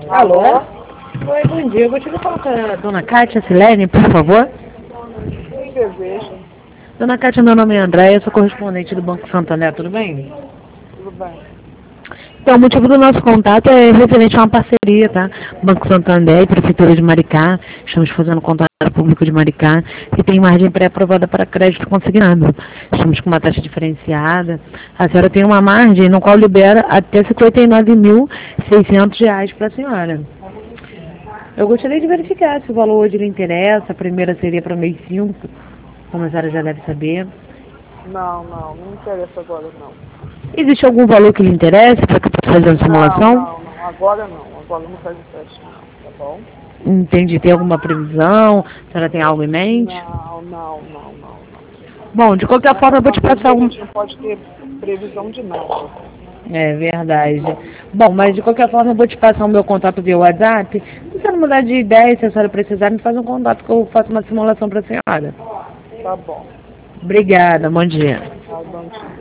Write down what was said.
Alô? Oi, bom dia. Eu gostaria de falar com a dona Kátia Silene, por favor. Quem deseja? Dona Kátia, meu nome é André, eu sou correspondente do Banco Santander, tudo bem? Tudo bem. Então, o motivo do nosso contato é referente a uma parceria, tá? Banco Santander e Prefeitura de Maricá. Estamos fazendo contato público de Maricá e tem margem pré-aprovada para crédito consignado. Estamos com uma taxa diferenciada. A senhora tem uma margem no qual libera até R$ 59.600 para a senhora. Eu gostaria de verificar se o valor hoje lhe interessa. A primeira seria para o mês 5, como a senhora já deve saber. Não me interessa agora não. Existe algum valor que lhe interesse para que eu possa fazer a simulação? Agora não. Agora não faz o teste não, tá bom? Entendi. Tem alguma previsão? A senhora tem algo em mente? Não. Bom, de qualquer forma eu vou te passar A um... gente não pode ter previsão de nada. É verdade. Bom, mas de qualquer forma eu vou te passar o meu contato via WhatsApp. Se você não mudar de ideia, se a senhora precisar, me faz um contato que eu faço uma simulação para a senhora. Tá bom. Obrigada, bom dia. Tá bom.